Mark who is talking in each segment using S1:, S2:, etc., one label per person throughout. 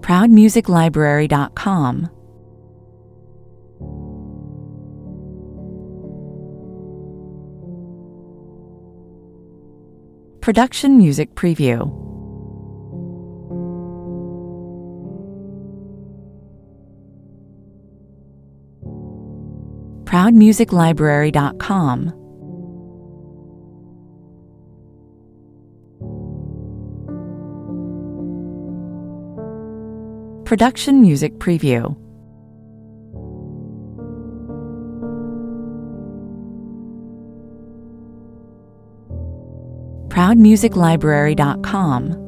S1: ProudMusicLibrary.com. Production Music Preview. ProudMusicLibrary.com. Production Music Preview. ProudMusicLibrary.com.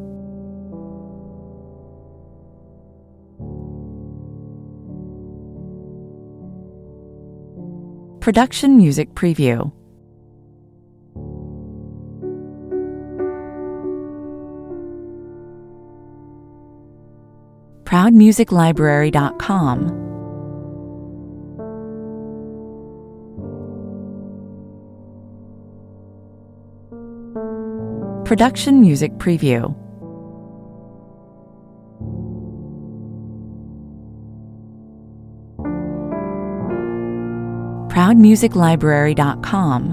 S1: Production Music Preview. ProudMusicLibrary.com. Production Music Preview. ProudMusicLibrary.com.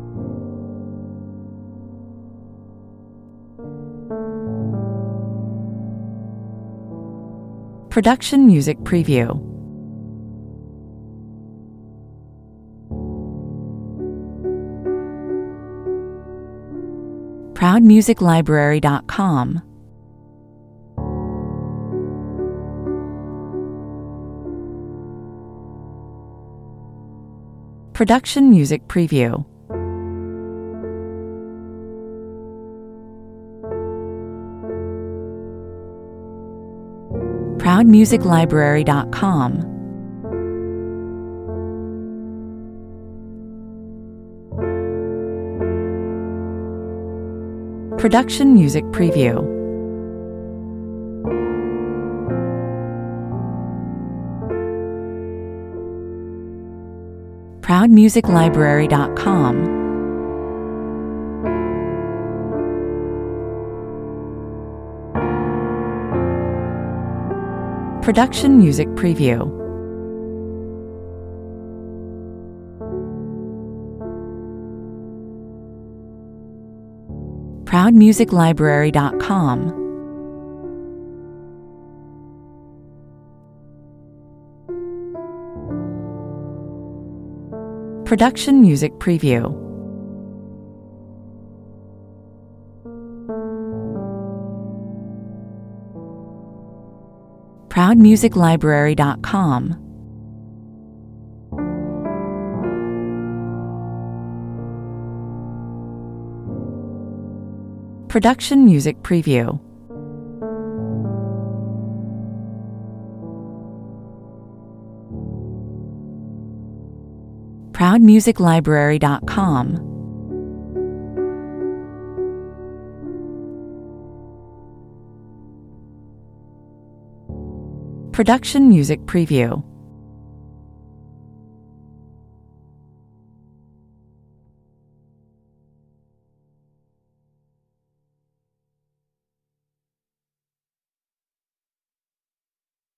S1: Production Music Preview. ProudMusicLibrary.com. Production Music Preview. ProudMusicLibrary.com. Production Music Preview. ProudMusicLibrary.com. Production Music Preview. ProudMusicLibrary.com. Production Music Preview. ProudMusicLibrary.com. Production Music Preview. ProudMusicLibrary.com. Production Music Preview.